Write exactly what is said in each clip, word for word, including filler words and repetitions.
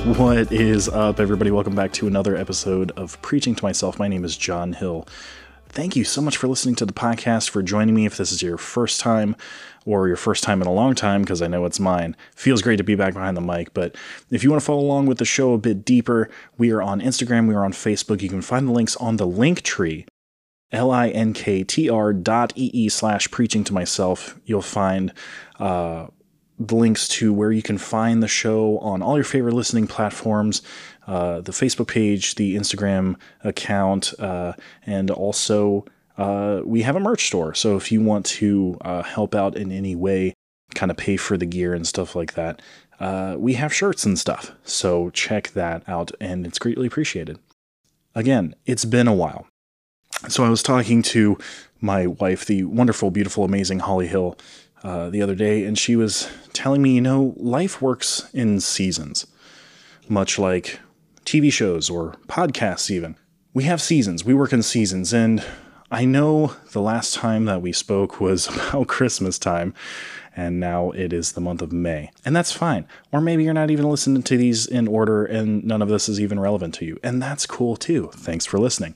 What is up, everybody? Welcome back to another episode of Preaching to Myself. My name is John Hill. Thank you so much for listening to the podcast, for joining me. If this is your first time or your first time in a long time, because I know it's mine, feels great to be back behind the mic. But if you want to follow along with the show a bit deeper, we are on Instagram, we are on Facebook. You can find the links on the link tree, L-I-N-K-T-R dot E-E slash preaching to myself. You'll find uh, the links to where you can find the show on all your favorite listening platforms, uh, the Facebook page, the Instagram account, uh, and also uh, we have a merch store. So if you want to uh, help out in any way, kind of pay for the gear and stuff like that, uh, we have shirts and stuff. So check that out, and it's greatly appreciated. Again, it's been a while. So I was talking to my wife, the wonderful, beautiful, amazing Holly Hill, uh, the other day, and she was telling me, you know, life works in seasons, much like T V shows or podcasts even. We have seasons. We work in seasons, and I know the last time that we spoke was about Christmas time, and now it is the month of May, and that's fine. Or maybe you're not even listening to these in order, and none of this is even relevant to you, and that's cool too. Thanks for listening.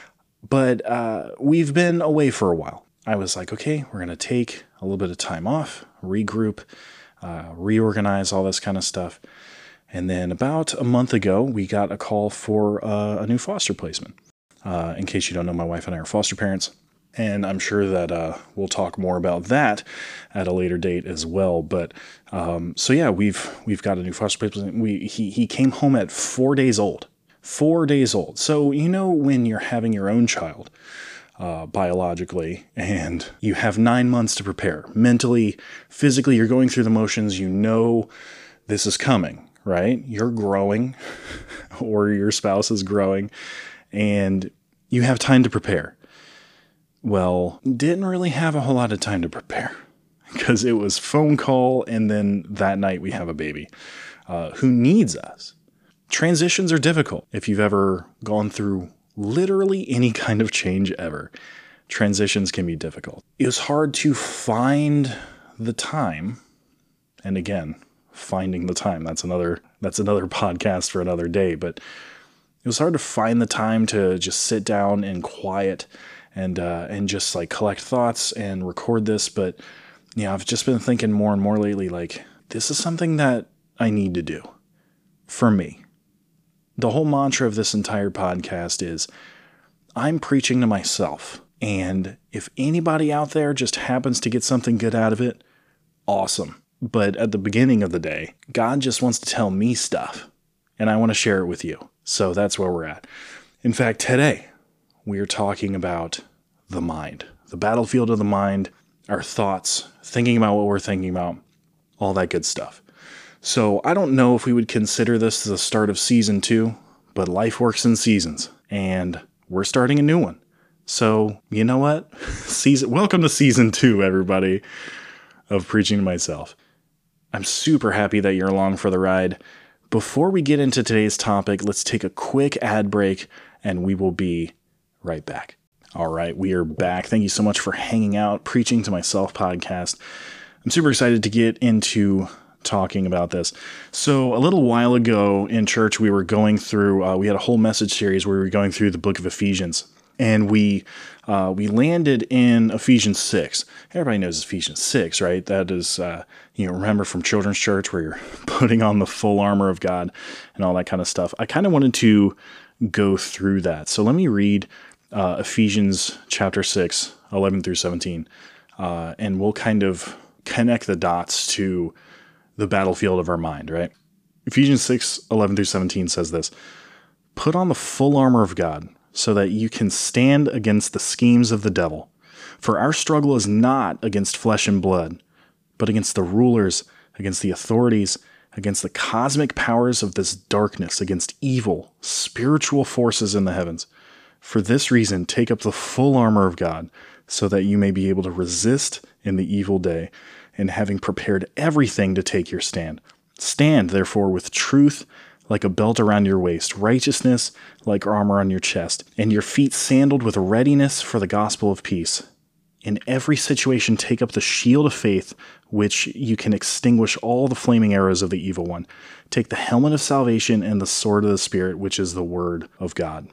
But uh, we've been away for a while. I was like, okay, we're going to take a little bit of time off, regroup, uh, reorganize, all this kind of stuff. And then about a month ago, we got a call for uh, a new foster placement. Uh, in case you don't know, my wife and I are foster parents. And I'm sure that uh, we'll talk more about that at a later date as well. But um, so yeah, we've we've got a new foster placement. We he he came home at four days old. Four days old. So, you know, when you're having your own child, uh, biologically, and you have nine months to prepare, mentally, physically, you're going through the motions, you know this is coming, right? You're growing, or your spouse is growing, and you have time to prepare. Well, didn't really have a whole lot of time to prepare, because it was phone call, and then that night we have a baby uh, who needs us. Transitions are difficult. If you've ever gone through literally any kind of change ever, transitions can be difficult. It was hard to find the time. And again, finding the time, that's another, that's another podcast for another day. But it was hard to find the time to just sit down in quiet and, uh, and just like collect thoughts and record this. But, you know, I've just been thinking more and more lately, like, this is something that I need to do for me. The whole mantra of this entire podcast is, I'm preaching to myself. And if anybody out there just happens to get something good out of it, awesome. But at the beginning of the day, God just wants to tell me stuff, and I want to share it with you. So that's where we're at. In fact, today, we are talking about the mind, the battlefield of the mind, our thoughts, thinking about what we're thinking about, all that good stuff. So I don't know if we would consider this the start of season two, but life works in seasons, and we're starting a new one. So you know what? Season, welcome to season two, everybody, of Preaching to Myself. I'm super happy that you're along for the ride. Before we get into today's topic, let's take a quick ad break, and we will be right back. All right, we are back. Thank you so much for hanging out. Preaching to Myself podcast. I'm super excited to get into talking about this. So a little while ago in church, we were going through, uh, we had a whole message series where we were going through the book of Ephesians, and we uh, we landed in Ephesians six. Everybody knows Ephesians six, right? That is, uh, you know, remember from children's church where you're putting on the full armor of God and all that kind of stuff. I kind of wanted to go through that. So let me read uh, Ephesians chapter six, eleven through seventeen, uh, and we'll kind of connect the dots to the battlefield of our mind, right? Ephesians six, eleven through seventeen says this: put on the full armor of God so that you can stand against the schemes of the devil. For our struggle is not against flesh and blood, but against the rulers, against the authorities, against the cosmic powers of this darkness, against evil, spiritual forces in the heavens. For this reason, take up the full armor of God so that you may be able to resist in the evil day, and having prepared everything to take your stand. Stand, therefore, with truth like a belt around your waist, righteousness like armor on your chest, and your feet sandaled with readiness for the gospel of peace. In every situation, take up the shield of faith, which you can extinguish all the flaming arrows of the evil one. Take the helmet of salvation and the sword of the Spirit, which is the word of God.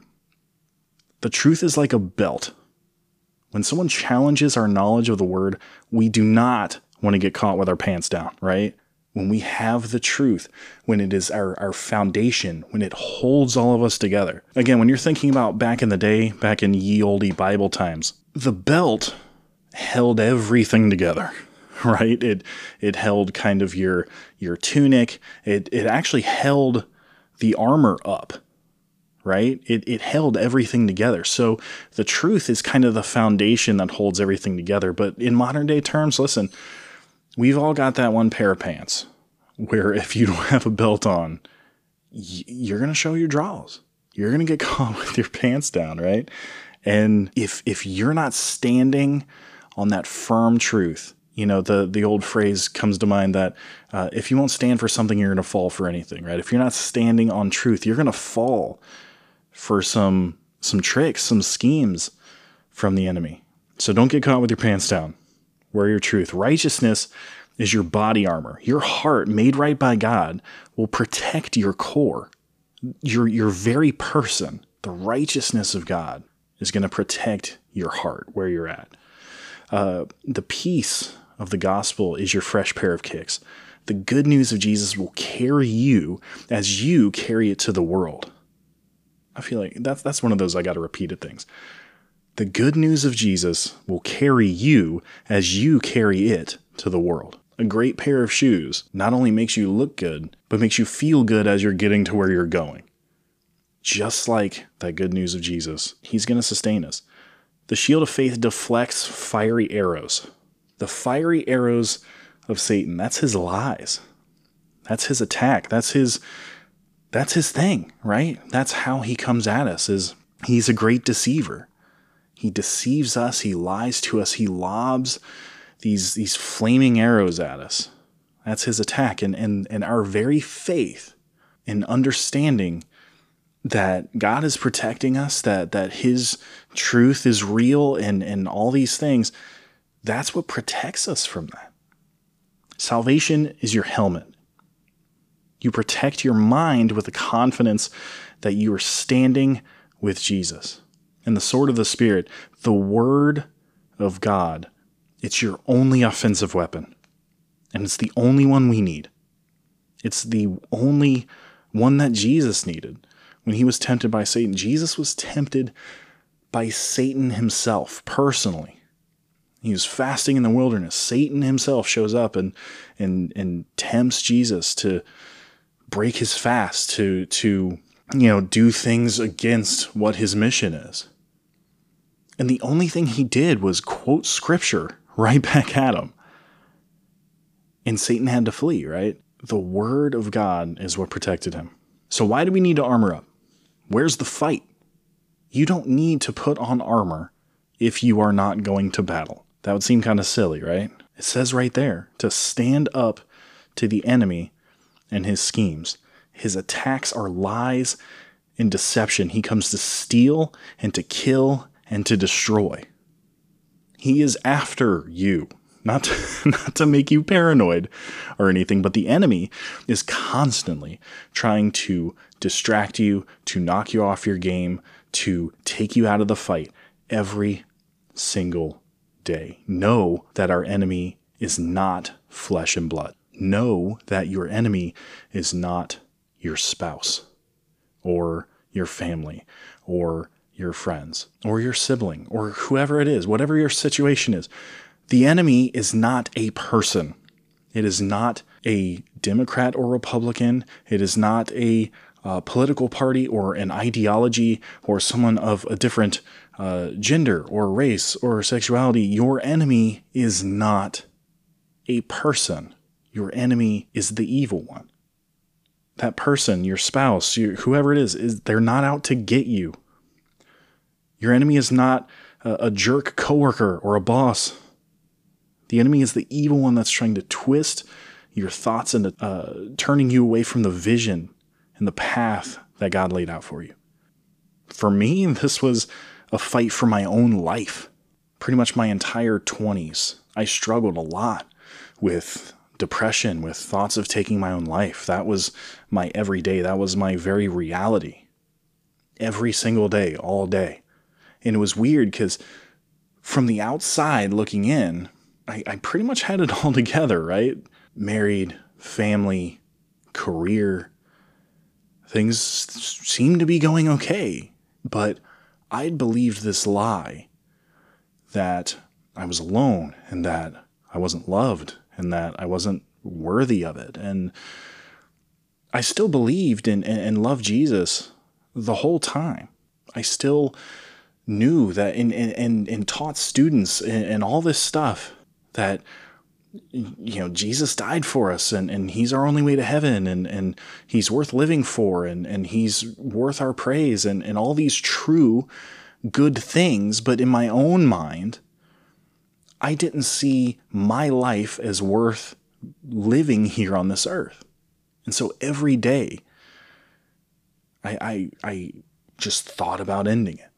The truth is like a belt. When someone challenges our knowledge of the word, we do not want to get caught with our pants down, right? When we have the truth, when it is our, our foundation, when it holds all of us together. Again, when you're thinking about back in the day, back in ye olde Bible times, the belt held everything together, right? It it held kind of your your tunic. It it actually held the armor up, right? It it held everything together. So the truth is kind of the foundation that holds everything together. But in modern day terms, listen, we've all got that one pair of pants where if you don't have a belt on, you're going to show your draws. You're going to get caught with your pants down, right? And if if you're not standing on that firm truth, you know, the, the old phrase comes to mind that uh, if you won't stand for something, you're going to fall for anything, right? If you're not standing on truth, you're going to fall for some some tricks, some schemes from the enemy. So don't get caught with your pants down. Wear your truth. Righteousness is your body armor. Your heart, made right by God, will protect your core. Your, your very person, the righteousness of God, is going to protect your heart where you're at. Uh, the peace of the gospel is your fresh pair of kicks. The good news of Jesus will carry you as you carry it to the world. I feel like that's that's one of those I got to repeat it things. The good news of Jesus will carry you as you carry it to the world. A great pair of shoes not only makes you look good, but makes you feel good as you're getting to where you're going. Just like that good news of Jesus, he's going to sustain us. The shield of faith deflects fiery arrows. The fiery arrows of Satan, that's his lies. That's his attack. That's his that's his thing, right? That's how he comes at us, is he's a great deceiver. He deceives us, he lies to us, he lobs these these flaming arrows at us. That's his attack. And and, and our very faith in understanding that God is protecting us, that that his truth is real and, and all these things, that's what protects us from that. Salvation is your helmet. You protect your mind with the confidence that you are standing with Jesus. And the sword of the Spirit, the word of God, it's your only offensive weapon. And it's the only one we need. It's the only one that Jesus needed. When he was tempted by Satan, Jesus was tempted by Satan himself, personally. He was fasting in the wilderness. Satan himself shows up and and and tempts Jesus to break his fast, to to you know do things against what his mission is. And the only thing he did was quote scripture right back at him. And Satan had to flee, right? The word of God is what protected him. So why do we need to armor up? Where's the fight? You don't need to put on armor if you are not going to battle. That would seem kind of silly, right? It says right there to stand up to the enemy and his schemes. His attacks are lies and deception. He comes to steal and to kill and to destroy. He is after you. Not to, not to make you paranoid or anything, but the enemy is constantly trying to distract you, to knock you off your game, to take you out of the fight every single day. Know that our enemy is not flesh and blood. Know that your enemy is not your spouse or your family or your friends or your sibling or whoever it is, whatever your situation is. The enemy is not a person. It is not a Democrat or Republican. It is not a uh, political party or an ideology or someone of a different uh, gender or race or sexuality. Your enemy is not a person. Your enemy is the evil one. That person, your spouse, your, whoever it is, is, they're not out to get you. Your enemy is not a, a jerk coworker or a boss. The enemy is the evil one that's trying to twist your thoughts into uh, turning you away from the vision and the path that God laid out for you. For me, this was a fight for my own life, pretty much my entire twenties, I struggled a lot with depression, with thoughts of taking my own life. That was my everyday. That was my very reality. Every single day, all day. And it was weird because from the outside looking in, I, I pretty much had it all together, right? Married, family, career. Things seemed to be going okay. But I'd believed this lie that I was alone and that I wasn't loved and that I wasn't worthy of it. And I still believed in and, and loved Jesus the whole time. I still knew that and, and, and taught students and, and all this stuff that, you know, Jesus died for us and, and he's our only way to heaven and, and he's worth living for and, and he's worth our praise and, and all these true good things. But in my own mind, I didn't see my life as worth living here on this earth. And so every day I, I, I just thought about ending it.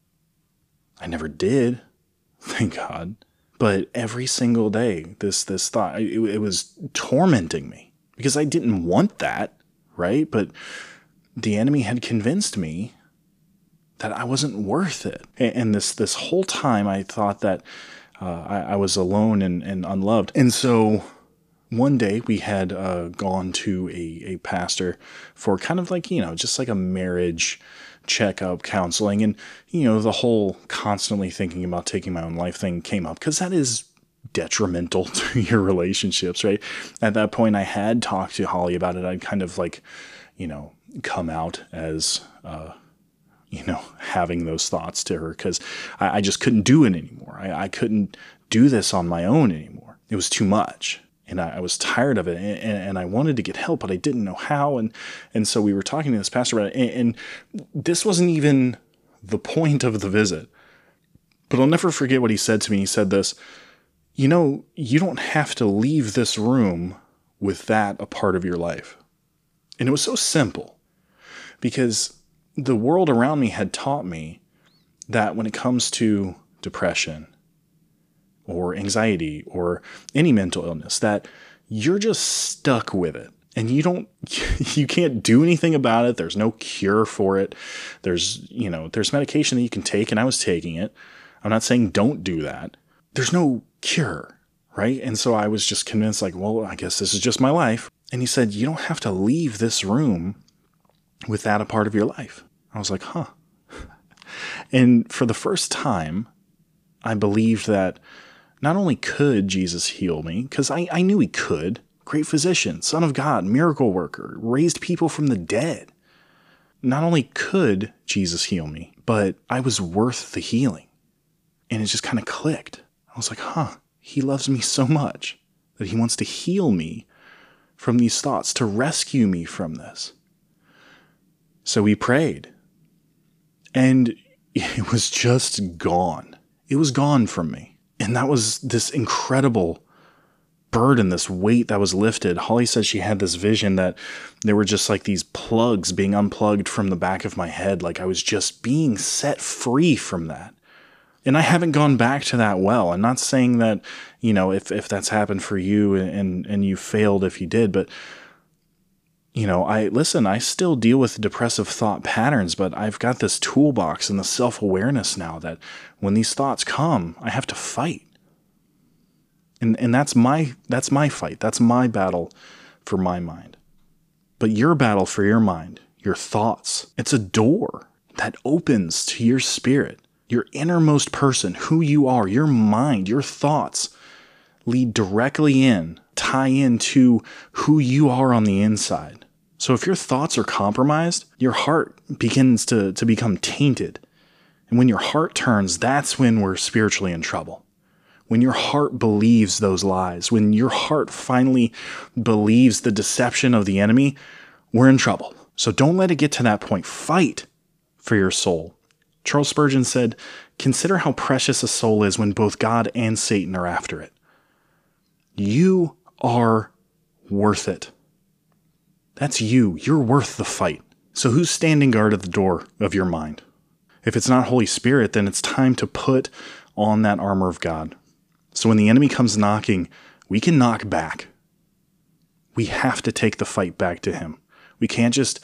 I never did, thank God. But every single day, this this thought, it, it was tormenting me because I didn't want that, right? But the enemy had convinced me that I wasn't worth it. And, and this this whole time, I thought that uh, I, I was alone and, and unloved. And so one day we had uh, gone to a, a pastor for kind of like, you know, just like a marriage checkup, counseling, and, you know, the whole constantly thinking about taking my own life thing came up because that is detrimental to your relationships, right? At that point, I had talked to Holly about it. I'd kind of like, you know, come out as, uh, you know, having those thoughts to her because I, I just couldn't do it anymore. I, I couldn't do this on my own anymore. It was too much. And I, I was tired of it, and, and I wanted to get help, but I didn't know how. And and so we were talking to this pastor about it, and, and this wasn't even the point of the visit. But I'll never forget what he said to me. He said this, you know, you don't have to leave this room with that a part of your life. And it was so simple, because the world around me had taught me that when it comes to depression, or anxiety, or any mental illness, that you're just stuck with it. And you don't, you can't do anything about it. There's no cure for it. There's, you know, there's medication that you can take, and I was taking it. I'm not saying don't do that. There's no cure, right? And so I was just convinced, like, well, I guess this is just my life. And he said, you don't have to leave this room with that a part of your life. I was like, huh. And for the first time, I believed that not only could Jesus heal me, because I, I knew he could, great physician, Son of God, miracle worker, raised people from the dead. Not only could Jesus heal me, but I was worth the healing. And it just kind of clicked. I was like, huh, he loves me so much that he wants to heal me from these thoughts, to rescue me from this. So we prayed. And it was just gone. It was gone from me. And that was this incredible burden, this weight that was lifted. Holly said she had this vision that there were just like these plugs being unplugged from the back of my head. Like I was just being set free from that. And I haven't gone back to that well. I'm not saying that, you know, if, if that's happened for you and, and you failed if you did, but you know, I listen, I still deal with depressive thought patterns, but I've got this toolbox and the self-awareness now that when these thoughts come, I have to fight. And and that's my that's my fight. That's my battle for my mind. But your battle for your mind, your thoughts, it's a door that opens to your spirit, your innermost person, who you are, your mind, your thoughts lead directly in, tie into who you are on the inside. So if your thoughts are compromised, your heart begins to, to become tainted. And when your heart turns, that's when we're spiritually in trouble. When your heart believes those lies, when your heart finally believes the deception of the enemy, we're in trouble. So don't let it get to that point. Fight for your soul. Charles Spurgeon said, "Consider how precious a soul is when both God and Satan are after it." You are worth it. That's you. You're worth the fight. So who's standing guard at the door of your mind? If it's not Holy Spirit, then it's time to put on that armor of God. So when the enemy comes knocking, we can knock back. We have to take the fight back to him. We can't just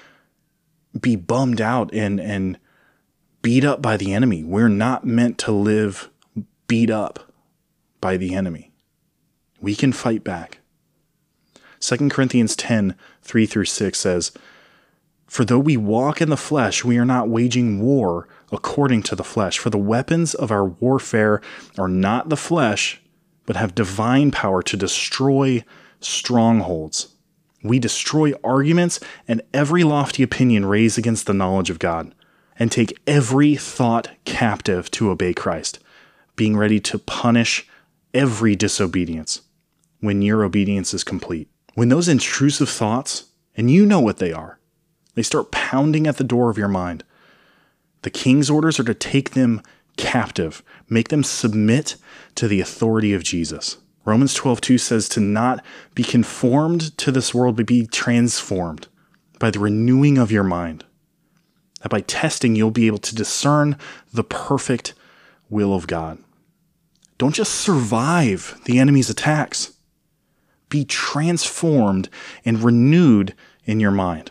be bummed out and, and beat up by the enemy. We're not meant to live beat up by the enemy. We can fight back. Second Corinthians ten, three through six says, "For though we walk in the flesh, we are not waging war according to the flesh. For the weapons of our warfare are not the flesh, but have divine power to destroy strongholds. We destroy arguments and every lofty opinion raised against the knowledge of God, and take every thought captive to obey Christ, being ready to punish every disobedience when your obedience is complete." When those intrusive thoughts, and you know what they are, they start pounding at the door of your mind, the king's orders are to take them captive, make them submit to the authority of Jesus. Romans twelve two says to not be conformed to this world, but be transformed by the renewing of your mind. That by testing, you'll be able to discern the perfect will of God. Don't just survive the enemy's attacks. Be transformed and renewed in your mind.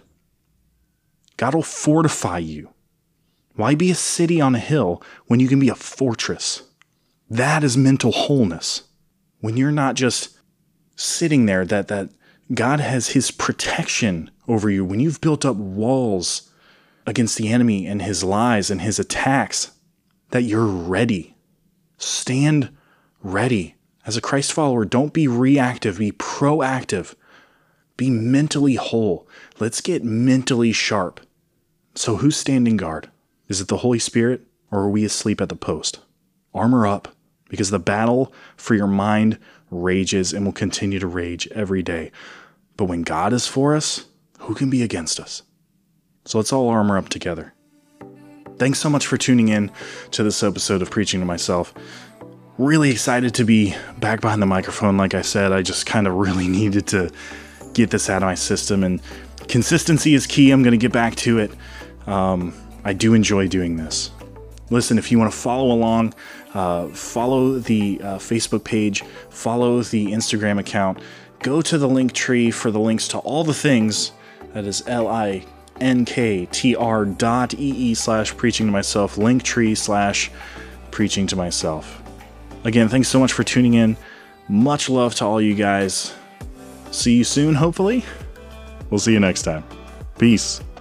God will fortify you. Why be a city on a hill when you can be a fortress? That is mental wholeness. When you're not just sitting there, that, that God has his protection over you. When you've built up walls against the enemy and his lies and his attacks, that you're ready. Stand ready. As a Christ follower, don't be reactive, be proactive. Be mentally whole. Let's get mentally sharp. So who's standing guard? Is it the Holy Spirit, or are we asleep at the post? Armor up, because the battle for your mind rages and will continue to rage every day. But when God is for us, who can be against us? So let's all armor up together. Thanks so much for tuning in to this episode of Preaching to Myself. Really excited to be back behind the microphone. Like I said, I just kind of really needed to get this out of my system, and consistency is key. I'm going to get back to it. Um, I do enjoy doing this. Listen, if you want to follow along, uh, follow the uh, Facebook page, follow the Instagram account, go to the link tree for the links to all the things. That is linktr dot ee slash preaching to myself, linktree slash preaching to myself. Again, thanks so much for tuning in. Much love to all you guys. See you soon, hopefully. We'll see you next time. Peace.